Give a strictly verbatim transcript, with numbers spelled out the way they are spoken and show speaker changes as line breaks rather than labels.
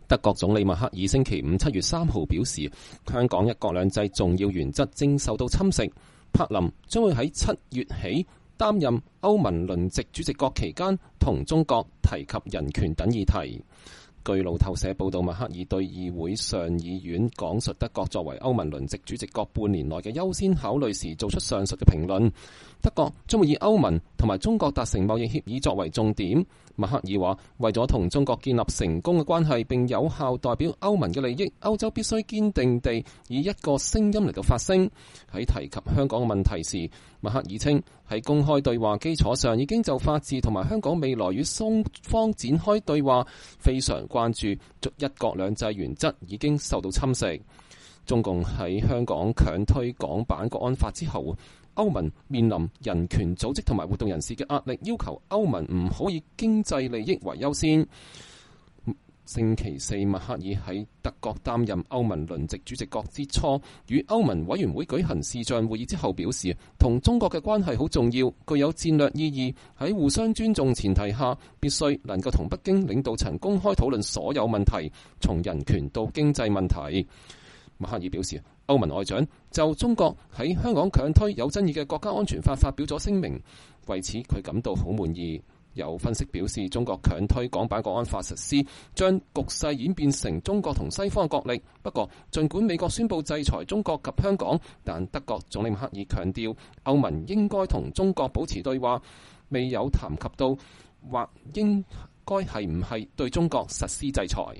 德國總理默克爾星期五七月三號表示，香港一國兩制重要原則正受到侵蝕。柏林將會喺七月起擔任歐盟輪值主席國期間，同中國提及人權等議題。據路透社報道，默克爾對議會上議院講述德國作為歐盟輪值主席國半年內嘅優先考慮時，做出上述嘅評論。德國將會以歐盟同埋中國達成貿易協議作為重點。默克爾話：為咗同中國建立成功嘅關係並有效代表歐盟嘅利益，歐洲必須堅定地以一個聲音嚟到發聲。喺提及香港嘅問題時，默克爾稱喺公開對話基礎上已經就法治同埋香港未來與雙方展開對話，非常關注一國兩制原則已經受到侵蝕。中共喺香港強推港版國安法之後，歐盟面臨人權組織同埋活動人士嘅壓力，要求歐盟唔可以經濟利益為優先。星期四，默克爾喺德國擔任歐盟輪值主席國之初，與歐盟委員會舉行視像會議之後表示，同中國嘅關係好重要，具有戰略意義。喺互相尊重前提下，必須能夠同北京領導層公開討論所有問題，從人權到經濟問題。默克爾表示，歐盟外長就中國喺香港強推有爭議嘅國家安全法發表咗聲明，為此佢感到好滿意。有分析表示，中國強推港版國安法實施，將局勢演變成中國同西方嘅角力。不過，儘管美國宣布制裁中國及香港，但德國總理默克爾強調，歐盟應該同中國保持對話，未有談及到或應該係唔係對中國實施制裁。